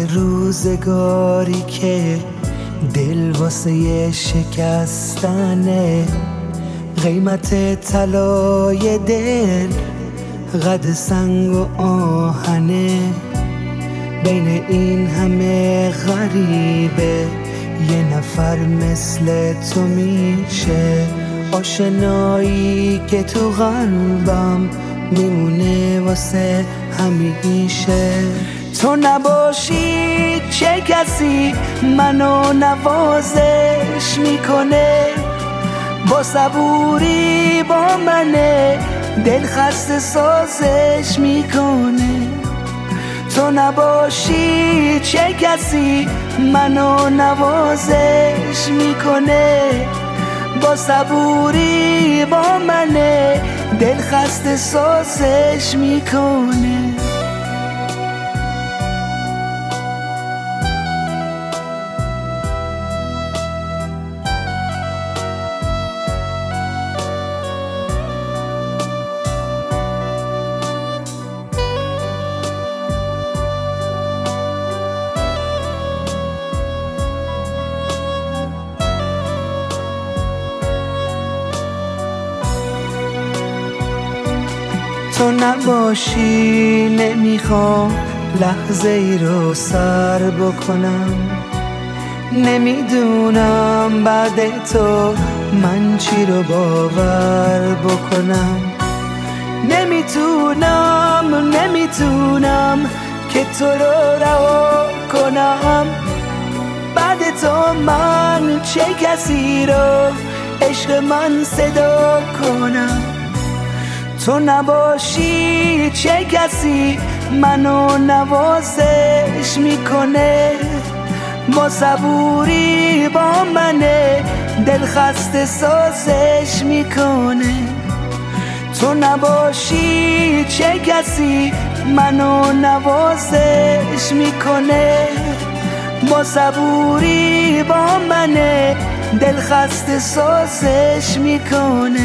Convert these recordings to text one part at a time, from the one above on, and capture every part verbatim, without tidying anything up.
روزگاری که دل واسه شکستنه، قیمت طلای دل قد سنگ و آهنه. بین این همه غریبه یه نفر مثل تو میشه، آشنایی که تو قلبم میمونه واسه همیشه. تو نباشی چه کسی منو نوازش میکنه، با صبوری با منه دل خسته سازش میکنه. تو نباشی چه کسی منو نوازش میکنه، با صبوری با منه دل خسته سازش میکنه. تو نباشی نمیخوام لحظه ای رو سر بکنم، نمیدونم بعد تو من چی رو باور بکنم. نمیتونم نمیتونم که تو رو رها کنم، بعد تو من چه کسی رو عشق من صدا کنم. تو نباشی چه کسی منو نوازش میکنه، با صبوری با منه دل خسته سازش میکنه. تو نباشی چه کسی منو نوازش میکنه، با صبوری با منه دل خسته سازش میکنه.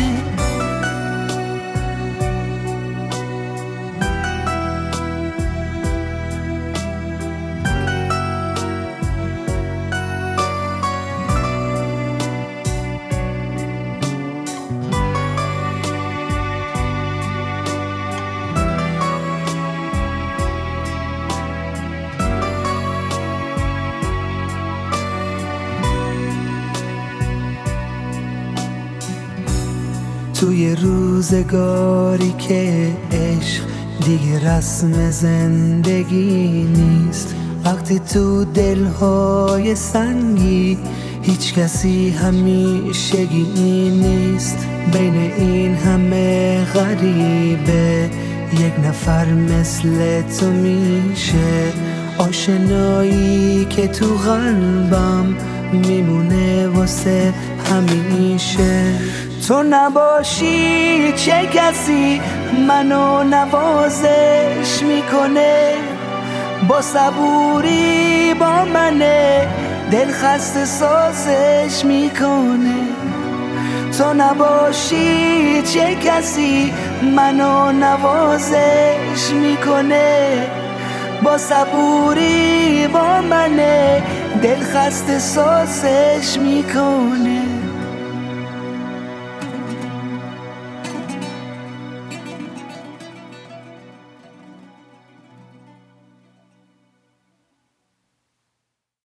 توی روزگاری که عشق دیگه رسم زندگی نیست، وقتی تو دلهای سنگی هیچ کسی همیشگی نیست. بین این همه غریبه یک نفر مثل تو میشه، آشنایی که تو قلبم میمونه واسه همیشه. تو نباشی چه کسی منو نوازش میکنه، با صبوری با منه دل خسته سازش میکنه. تو نباشی چه کسی منو نوازش میکنه، با صبوری با منه دل خسته سازش میکنه.